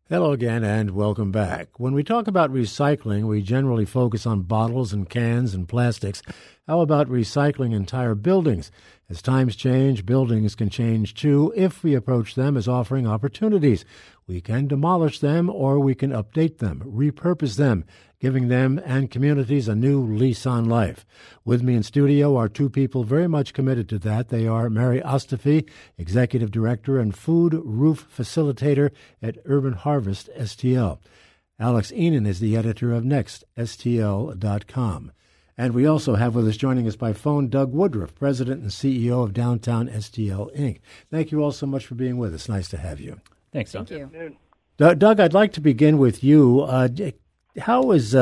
Hello again and welcome back. When we talk about recycling, we generally focus on bottles and cans and plastics. How about recycling entire buildings? As times change, buildings can change too if we approach them as offering opportunities. We can demolish them or we can update them, repurpose them, giving them and communities a new lease on life. With me in studio are two people very much committed to that. They are Mary Ostafy, Executive Director and Food Roof Facilitator at Urban Harvest STL. Alex Enan is the editor of NextSTL.com. And we also have with us, joining us by phone, Doug Woodruff, President and CEO of Downtown STL, Inc. Thank you all so much for being with us. Nice to have you. Thanks, Thank you. Doug, I'd like to begin with you. How is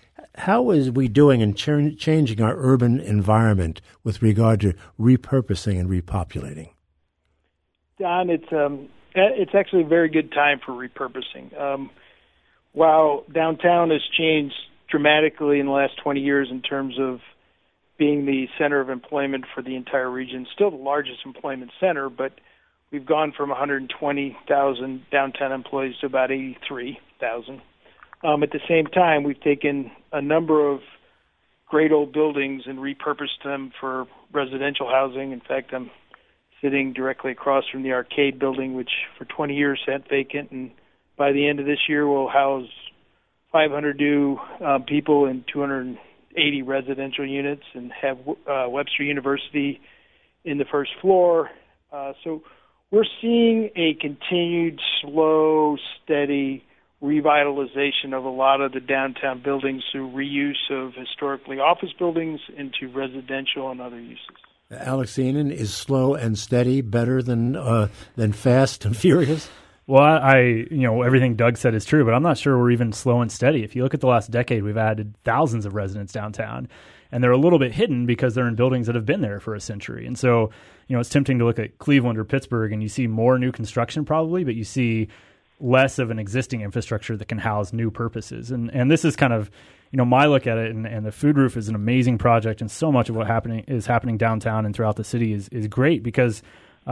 we doing in changing our urban environment with regard to repurposing and repopulating? Don, it's actually a very good time for repurposing. While downtown has changed dramatically in the last 20 years in terms of being the center of employment for the entire region, still the largest employment center, but we've gone from 120,000 downtown employees to about 83,000. At the same time, we've taken a number of great old buildings and repurposed them for residential housing. In fact, I'm sitting directly across from the Arcade building, which for 20 years sat vacant, and by the end of this year will house 500 new people in 280 residential units and have Webster University in the first floor. So we're seeing a continued slow, steady revitalization of a lot of the downtown buildings through reuse of historically office buildings into residential and other uses. Alex Enan, is slow and steady better than fast and furious? Well, I everything Doug said is true, but I'm not sure we're even slow and steady. If you look at the last decade, we've added thousands of residents downtown, and they're a little bit hidden because they're in buildings that have been there for a century. And so, it's tempting to look at Cleveland or Pittsburgh, and you see more new construction probably, but you see less of an existing infrastructure that can house new purposes. And this is kind of, my look at it, and the Food Roof is an amazing project, and so much of what is happening downtown and throughout the city is great because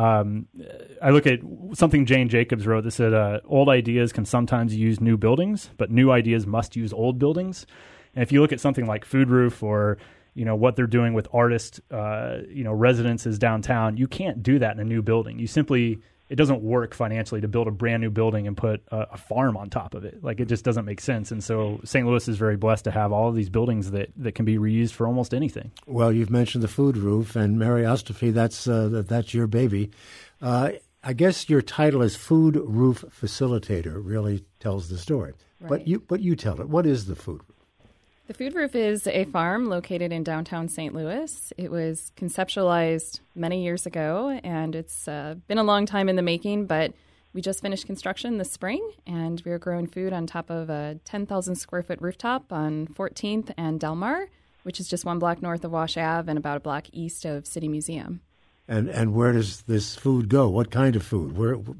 I look at something Jane Jacobs wrote that said, old ideas can sometimes use new buildings, but new ideas must use old buildings. And if you look at something like Food Roof or, what they're doing with artist, residences downtown, you can't do that in a new building. It doesn't work financially to build a brand new building and put a farm on top of it. Like, it just doesn't make sense. And so St. Louis is very blessed to have all of these buildings that can be reused for almost anything. Well, you've mentioned the Food Roof, and Mary Ostafy, that's your baby. I guess your title as Food Roof Facilitator really tells the story. Right. But you tell it. What is the Food Roof? The Food Roof is a farm located in downtown St. Louis. It was conceptualized many years ago, and it's been a long time in the making, but we just finished construction this spring, and we're growing food on top of a 10,000 square foot rooftop on 14th and Delmar, which is just one block north of Wash Ave and about a block east of City Museum. And where does this food go? What kind of food?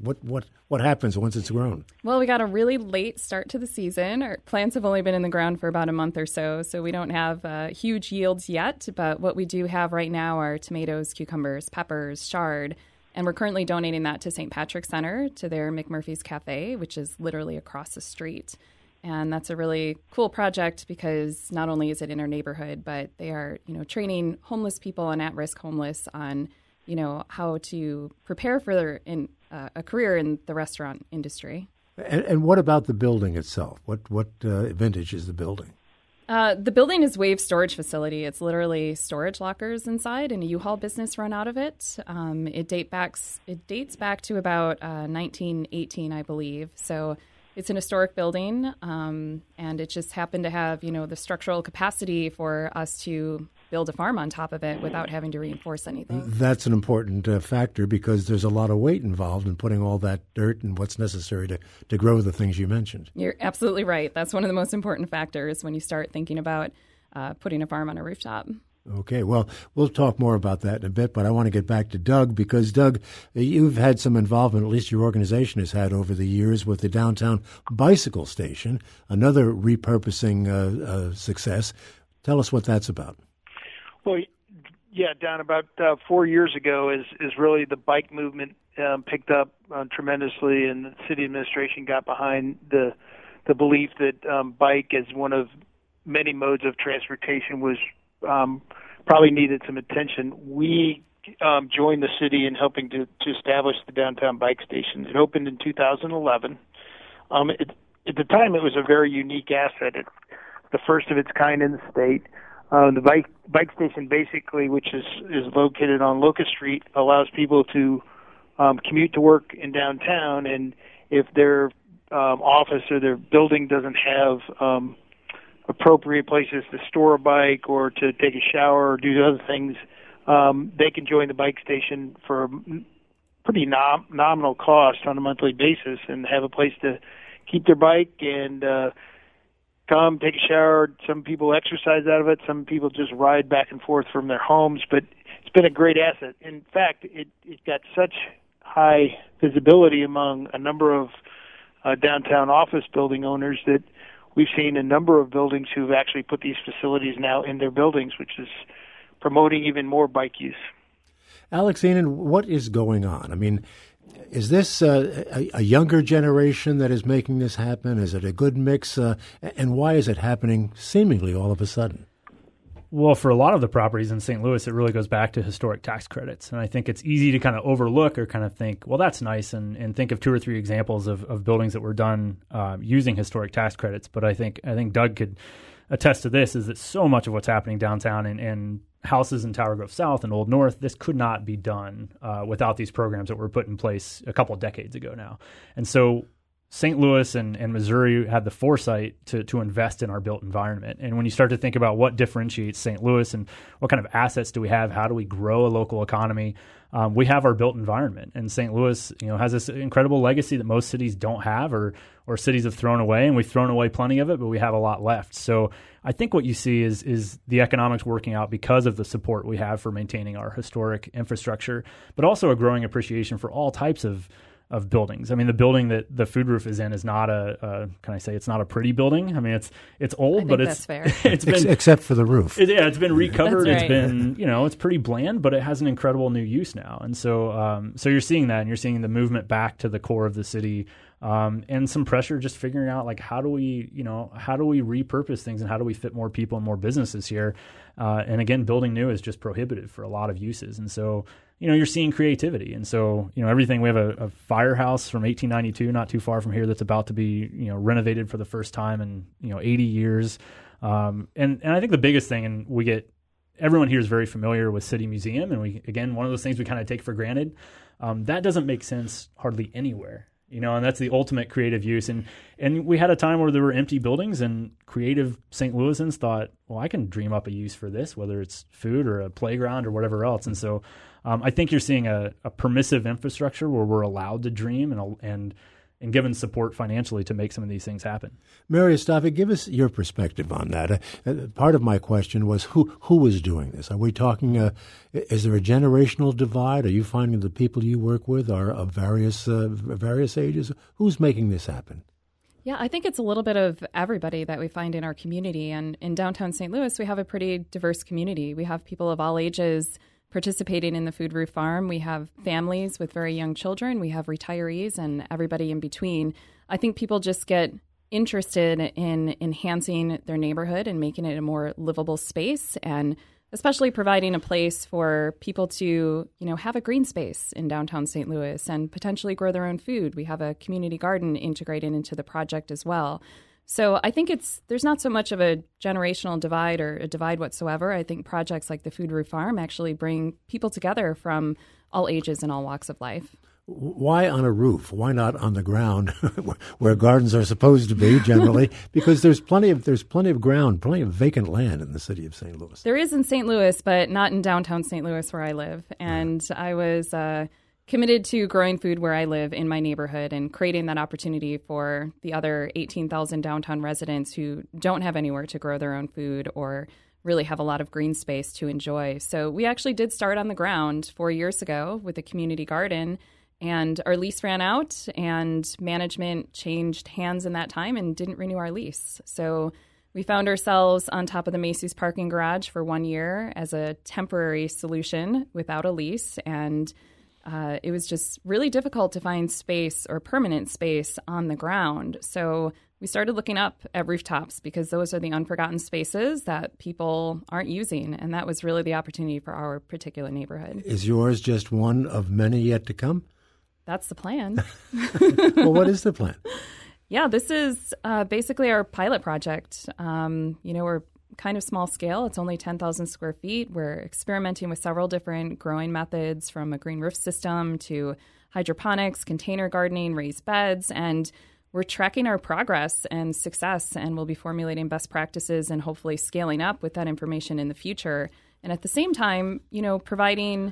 What happens once it's grown? Well, we got a really late start to the season. Our plants have only been in the ground for about a month or so we don't have huge yields yet. But what we do have right now are tomatoes, cucumbers, peppers, chard, and we're currently donating that to St. Patrick's Center, to their McMurphy's Cafe, which is literally across the street. And that's a really cool project because not only is it in our neighborhood, but they are, training homeless people and at-risk homeless on how to prepare for a career in the restaurant industry. And what about the building itself? What vintage is the building? The building is Wave Storage Facility. It's literally storage lockers inside, and a U-Haul business run out of it. It dates back to about 1918, I believe. So it's an historic building, and it just happened to have, the structural capacity for us to build a farm on top of it without having to reinforce anything. That's an important factor because there's a lot of weight involved in putting all that dirt and what's necessary to grow the things you mentioned. You're absolutely right. That's one of the most important factors when you start thinking about putting a farm on a rooftop. Okay, well, we'll talk more about that in a bit, but I want to get back to Doug because, Doug, you've had some involvement, at least your organization has had over the years, with the downtown bicycle station, another repurposing success. Tell us what that's about. Well, yeah, Don, about 4 years ago is really the bike movement picked up tremendously, and the city administration got behind the belief that bike as one of many modes of transportation was probably needed some attention. We joined the city in helping to establish the downtown bike station. It opened in 2011. At the time, it was a very unique asset. It's the first of its kind in the state. The bike station, basically, which is located on Locust Street, allows people to commute to work in downtown, and if their office or their building doesn't have appropriate places to store a bike or to take a shower or do other things, they can join the bike station for a pretty nominal cost on a monthly basis and have a place to keep their bike and come take a shower. Some people exercise out of it. Some people just ride back and forth from their homes. But it's been a great asset. In fact, it got such high visibility among a number of downtown office building owners that we've seen a number of buildings who've actually put these facilities now in their buildings, which is promoting even more bike use. Alex Enan, what is going on? I mean, is this a younger generation that is making this happen? Is it a good mix? And why is it happening seemingly all of a sudden? Well, for a lot of the properties in St. Louis, it really goes back to historic tax credits. And I think it's easy to kind of overlook or kind of think, well, that's nice, and think of 2 or 3 examples of buildings that were done using historic tax credits. But I think Doug could attest to this, is that so much of what's happening downtown and houses in Tower Grove South and Old North, this could not be done without these programs that were put in place a couple of decades ago now. And so St. Louis and Missouri had the foresight to invest in our built environment. And when you start to think about what differentiates St. Louis and what kind of assets do we have, how do we grow a local economy, we have our built environment. And St. Louis, has this incredible legacy that most cities don't have, or cities have thrown away, and we've thrown away plenty of it, but we have a lot left. So I think what you see is the economics working out because of the support we have for maintaining our historic infrastructure, but also a growing appreciation for all types of buildings. I mean, the building that the Food Roof is in is not it's not a pretty building. I mean, it's old, but it's fair. It's been except for the roof. It's been recovered. That's right. It's been, it's pretty bland, but it has an incredible new use now. And so you're seeing that, and you're seeing the movement back to the core of the city, and some pressure just figuring out, like, how do we repurpose things and how do we fit more people and more businesses here? And again, building new is just prohibitive for a lot of uses. And so, you're seeing creativity. And so, everything, we have a firehouse from 1892, not too far from here, that's about to be, renovated for the first time in, 80 years. And I think the biggest thing, and everyone here is very familiar with City Museum. And one of those things we kind of take for granted, that doesn't make sense hardly anywhere. And that's the ultimate creative use. And we had a time where there were empty buildings, and creative St. Louisans thought, well, I can dream up a use for this, whether it's food or a playground or whatever else. And so I think you're seeing a permissive infrastructure where we're allowed to dream and given support financially to make some of these things happen. Mary Estaffe, give us your perspective on that. Part of my question was who is doing this? Are we talking, is there a generational divide? Are you finding the people you work with are of various ages? Who's making this happen? Yeah, I think it's a little bit of everybody that we find in our community. And in downtown St. Louis, we have a pretty diverse community. We have people of all ages participating in the Food Roof Farm. We have families with very young children. We have retirees and everybody in between. I think people just get interested in enhancing their neighborhood and making it a more livable space, and especially providing a place for people to, have a green space in downtown St. Louis and potentially grow their own food. We have a community garden integrated into the project as well. So I think there's not so much of a generational divide or a divide whatsoever. I think projects like the Food Roof Farm actually bring people together from all ages and all walks of life. Why on a roof? Why not on the ground where gardens are supposed to be generally? Because there's plenty of ground, plenty of vacant land in the city of St. Louis. There is in St. Louis, but not in downtown St. Louis where I live. And I was committed to growing food where I live in my neighborhood and creating that opportunity for the other 18,000 downtown residents who don't have anywhere to grow their own food or really have a lot of green space to enjoy. So we actually did start on the ground 4 years ago with a community garden, and our lease ran out and management changed hands in that time and didn't renew our lease. So we found ourselves on top of the Macy's parking garage for 1 year as a temporary solution without a lease, and it was just really difficult to find space or permanent space on the ground. So we started looking up at rooftops because those are the unforgotten spaces that people aren't using. And that was really the opportunity for our particular neighborhood. Is yours just one of many yet to come? That's the plan. Well, what is the plan? Yeah, this is basically our pilot project. We're kind of small scale. It's only 10,000 square feet. We're experimenting with several different growing methods, from a green roof system to hydroponics, container gardening, raised beds, and we're tracking our progress and success, and we'll be formulating best practices and hopefully scaling up with that information in the future. And at the same time, providing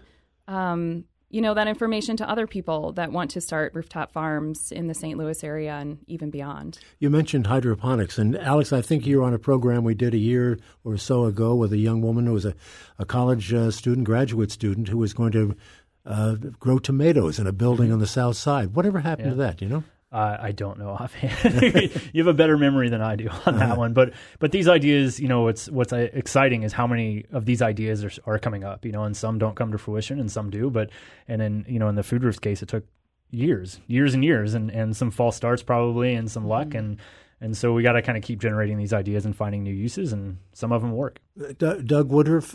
that information to other people that want to start rooftop farms in the St. Louis area and even beyond. You mentioned hydroponics. And Alex, I think you were on a program we did a year or so ago with a young woman who was a college graduate student, who was going to grow tomatoes in a building on the south side. Whatever happened to that, you know? I don't know offhand. You have a better memory than I do on that one. But these ideas, what's exciting is how many of these ideas are coming up, and some don't come to fruition and some do. And then, in the food roofs case, it took years and years and some false starts probably and some luck. And so we got to kind of keep generating these ideas and finding new uses, and some of them work. Doug Woodruff,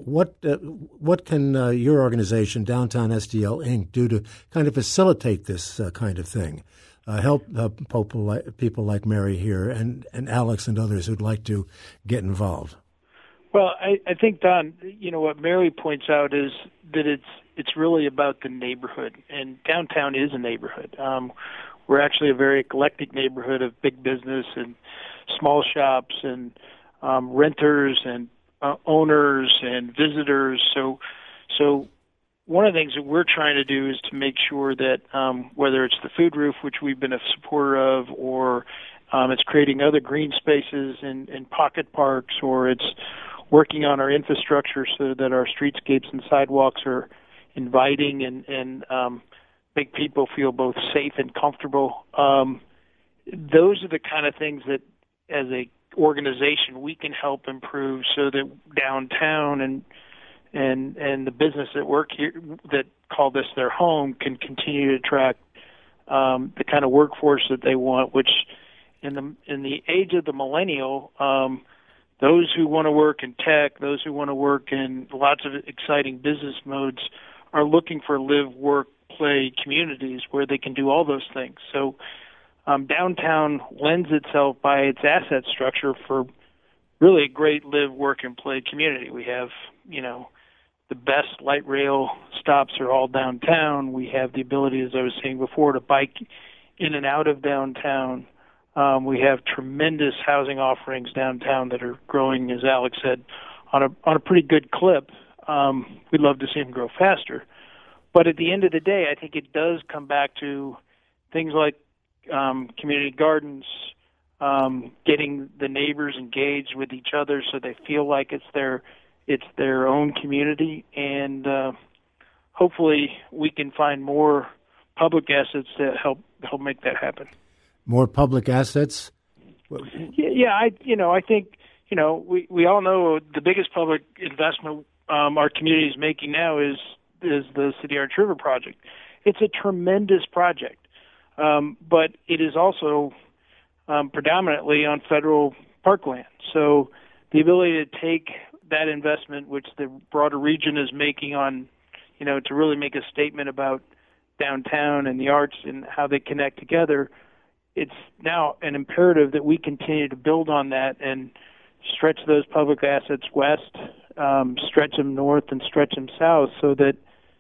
what can your organization, Downtown STL Inc., do to kind of facilitate this kind of thing? Help people like Mary here and Alex and others who'd like to get involved? Well, I think, Don, what Mary points out is that it's really about the neighborhood, and downtown is a neighborhood. We're actually a very eclectic neighborhood of big business and small shops and renters and owners and visitors. So one of the things that we're trying to do is to make sure that whether it's the food roof, which we've been a supporter of, or it's creating other green spaces in pocket parks, or it's working on our infrastructure so that our streetscapes and sidewalks are inviting and make people feel both safe and comfortable. Those are the kind of things that, as a organization, we can help improve so that downtown and the business that work here that call this their home can continue to attract the kind of workforce that they want, which in the age of the millennial, those who want to work in tech, those who want to work in lots of exciting business modes are looking for live, work, play communities where they can do all those things. So downtown lends itself by its asset structure for really a great live, work, and play community. We have, the best light rail stops are all downtown. We have the ability, as I was saying before, to bike in and out of downtown. We have tremendous housing offerings downtown that are growing, as Alex said, on a pretty good clip. We'd love to see them grow faster. But at the end of the day, I think it does come back to things like community gardens, getting the neighbors engaged with each other so they feel like it's their own community, and hopefully we can find more public assets to help make that happen. More public assets? Yeah, I think we all know the biggest public investment our community is making now is the City Arch River project. It's a tremendous project, but it is also predominantly on federal parkland. So the ability to take that investment, which the broader region is making on, to really make a statement about downtown and the arts and how they connect together, it's now an imperative that we continue to build on that and stretch those public assets west, stretch them north, and stretch them south so that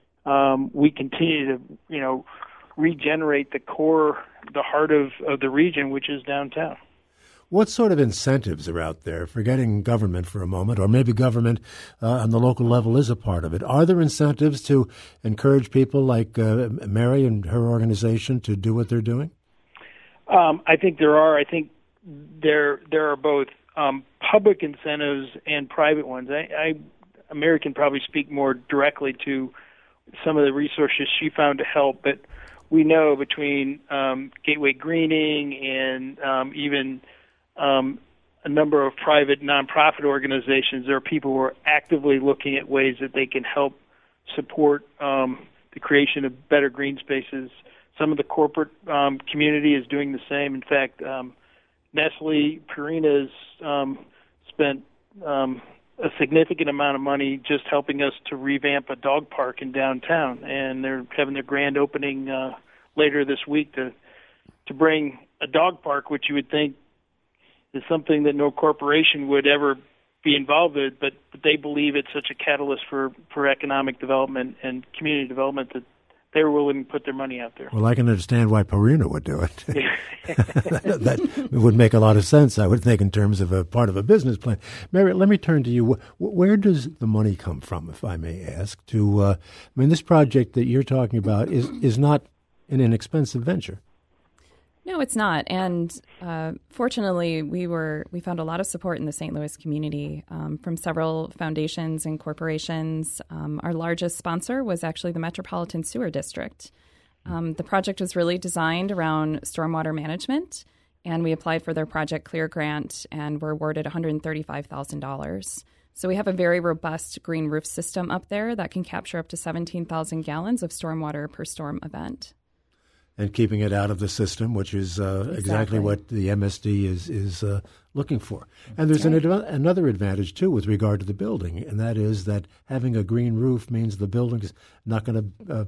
we continue to, regenerate the core, the heart of the region, which is downtown. What sort of incentives are out there, forgetting government for a moment, or maybe government on the local level is a part of it? Are there incentives to encourage people like Mary and her organization to do what they're doing? I think there are. I think there are both public incentives and private ones. Mary can probably speak more directly to some of the resources she found to help, but we know between Gateway Greening and even a number of private nonprofit organizations, there are people who are actively looking at ways that they can help support the creation of better green spaces. Some of the corporate community is doing the same. In fact, Nestle Purina has spent a significant amount of money just helping us to revamp a dog park in downtown, and they're having their grand opening later this week to bring a dog park, which you would think is something that no corporation would ever be involved with, but they believe it's such a catalyst for economic development and community development that they were willing to put their money out there. Well, I can understand why Purina would do it. That would make a lot of sense, I would think, in terms of a part of a business plan. Mary, let me turn to you. Where does the money come from, if I may ask? This project that you're talking about is not an inexpensive venture. No, it's not. And fortunately, we found a lot of support in the St. Louis community from several foundations and corporations. Our largest sponsor was actually the Metropolitan Sewer District. The project was really designed around stormwater management, and we applied for their Project Clear grant and were awarded $135,000. So we have a very robust green roof system up there that can capture up to 17,000 gallons of stormwater per storm event. And keeping it out of the system, which is exactly what the MSD is looking for. And there's another advantage, too, with regard to the building, and that is that having a green roof means the building is not going to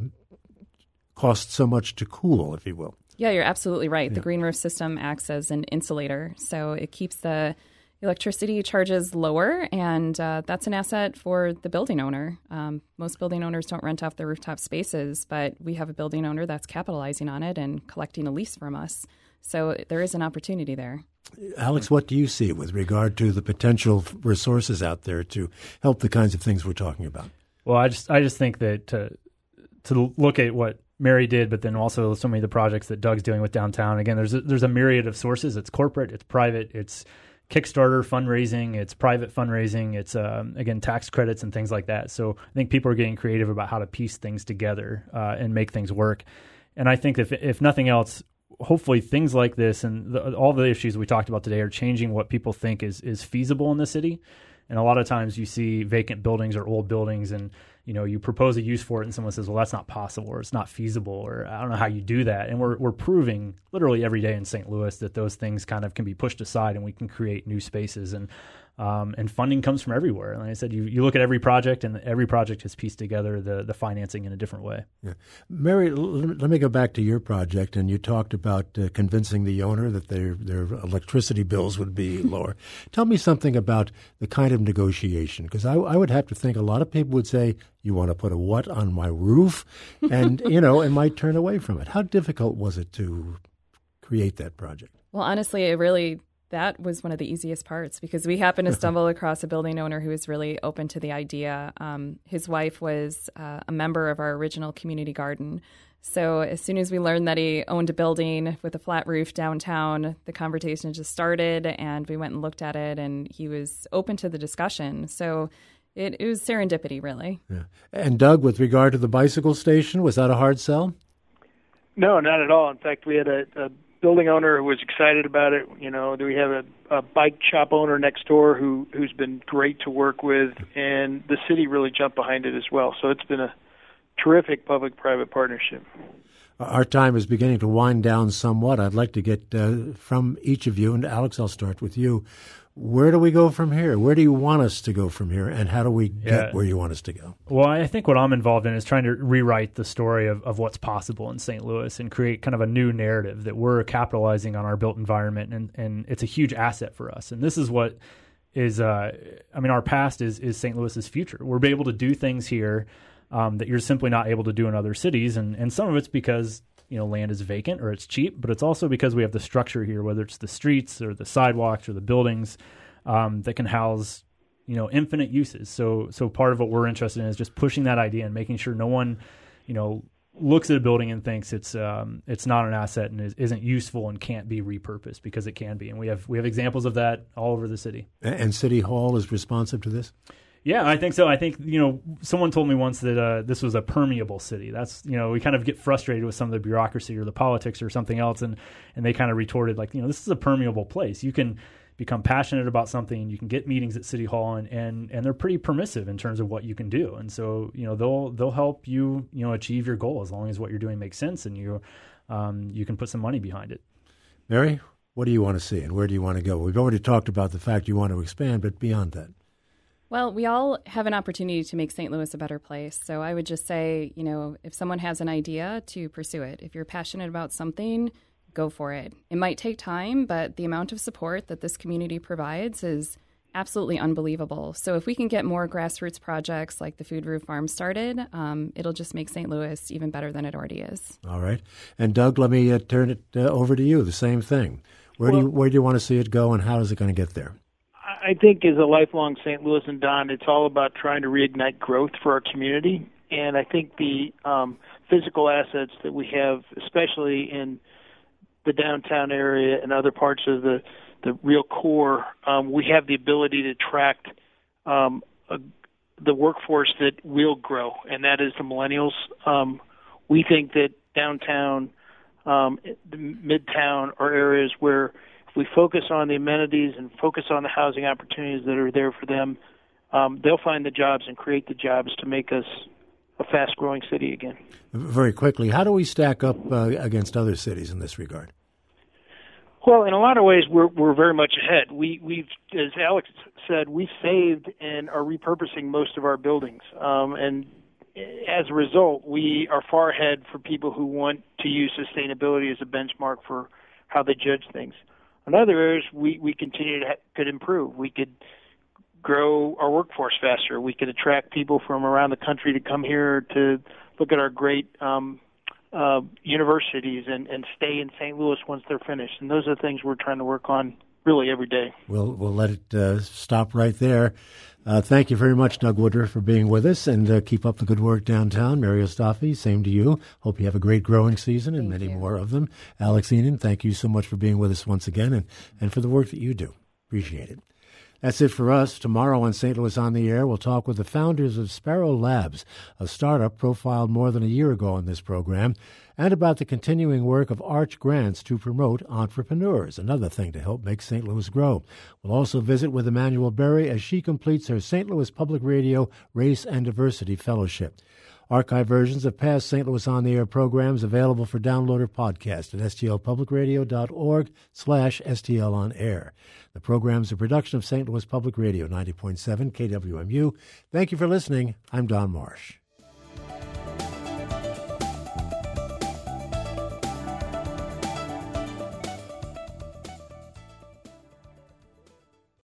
cost so much to cool, if you will. Yeah, you're absolutely right. Yeah. The green roof system acts as an insulator, so it keeps the electricity charges lower, and that's an asset for the building owner. Most building owners don't rent off their rooftop spaces, but we have a building owner that's capitalizing on it and collecting a lease from us. So there is an opportunity there. Alex, what do you see with regard to the potential resources out there to help the kinds of things we're talking about? Well, I just think that to look at what Mary did, but then also so many of the projects that Doug's doing with downtown, again, there's a myriad of sources. It's corporate, it's private, it's Kickstarter fundraising, it's private fundraising, it's, again, tax credits and things like that. So I think people are getting creative about how to piece things together and make things work. And I think if nothing else, hopefully things like this and all the issues we talked about today are changing what people think is feasible in the city. And a lot of times you see vacant buildings or old buildings and you propose a use for it and someone says, well, that's not possible or it's not feasible or I don't know how you do that. And we're proving literally every day in St. Louis that those things kind of can be pushed aside and we can create new spaces. And funding comes from everywhere. And like I said, you look at every project and every project has pieced together the financing in a different way. Yeah. Mary, let me go back to your project. And you talked about convincing the owner that their electricity bills would be lower. Tell me something about the kind of negotiation, because I would have to think a lot of people would say, you want to put a what on my roof? And, and might turn away from it. How difficult was it to create that project? Well, honestly, that was one of the easiest parts because we happened to stumble across a building owner who was really open to the idea. His wife was a member of our original community garden. So as soon as we learned that he owned a building with a flat roof downtown, the conversation just started and we went and looked at it and he was open to the discussion. So it was serendipity, really. Yeah. And Doug, with regard to the bicycle station, was that a hard sell? No, not at all. In fact, we had a building owner who was excited about it. We have a bike shop owner next door who's been great to work with, and the city really jumped behind it as well. So it's been a terrific public-private partnership. Our time is beginning to wind down somewhat. I'd like to get from each of you, and Alex, I'll start with you. Where do we go from here? Where do you want us to go from here, and how do we get where you want us to go? Well, I think what I'm involved in is trying to rewrite the story of what's possible in St. Louis and create kind of a new narrative that we're capitalizing on our built environment, and it's a huge asset for us. And this is what is, our past is St. Louis's future. We're able to do things here that you're simply not able to do in other cities, and some of it's because land is vacant or it's cheap, but it's also because we have the structure here, whether it's the streets or the sidewalks or the buildings that can house, infinite uses. So part of what we're interested in is just pushing that idea and making sure no one, looks at a building and thinks it's not an asset and isn't useful and can't be repurposed, because it can be. And we have examples of that all over the city. And City Hall is responsive to this? Yeah, I think so. I think, someone told me once that this was a permeable city. That's, we kind of get frustrated with some of the bureaucracy or the politics or something else, and they kind of retorted like, this is a permeable place. You can become passionate about something, you can get meetings at City Hall, and they're pretty permissive in terms of what you can do. And so, they'll help you, achieve your goal as long as what you're doing makes sense and you can put some money behind it. Mary, what do you want to see and where do you want to go? We've already talked about the fact you want to expand, but beyond that. Well, we all have an opportunity to make St. Louis a better place. So I would just say, if someone has an idea, to pursue it. If you're passionate about something, go for it. It might take time, but the amount of support that this community provides is absolutely unbelievable. So if we can get more grassroots projects like the Food Roof Farm started, it'll just make St. Louis even better than it already is. All right. And Doug, let me turn it over to you. The same thing. Where do you want to see it go, and how is it going to get there? I think as a lifelong St. Louis and Don, it's all about trying to reignite growth for our community. And I think the physical assets that we have, especially in the downtown area and other parts of the real core, we have the ability to attract the workforce that will grow, and that is the millennials. We think that downtown, the midtown are areas where if we focus on the amenities and focus on the housing opportunities that are there for them, they'll find the jobs and create the jobs to make us a fast-growing city again. Very quickly, how do we stack up against other cities in this regard? Well, in a lot of ways, we're very much ahead. We've, as Alex said, we saved and are repurposing most of our buildings, and as a result, we are far ahead for people who want to use sustainability as a benchmark for how they judge things. In other areas, we continue could improve. We could grow our workforce faster. We could attract people from around the country to come here to look at our great universities and stay in St. Louis once they're finished. And those are the things we're trying to work on really every day. We'll let it stop right there. Thank you very much, Doug Woodruff, for being with us, and keep up the good work downtown. Mary Ostaffi, same to you. Hope you have a great growing season and many more of them. Alex Enan, thank you so much for being with us once again and for the work that you do. Appreciate it. That's it for us. Tomorrow on St. Louis on the Air, we'll talk with the founders of Sparrow Labs, a startup profiled more than a year ago on this program, and about the continuing work of Arch Grants to promote entrepreneurs, another thing to help make St. Louis grow. We'll also visit with Emmanuel Berry as she completes her St. Louis Public Radio Race and Diversity Fellowship. Archive versions of past St. Louis On the Air programs available for download or podcast at stlpublicradio.org/STLonair. The program is a production of St. Louis Public Radio, 90.7 KWMU. Thank you for listening. I'm Don Marsh.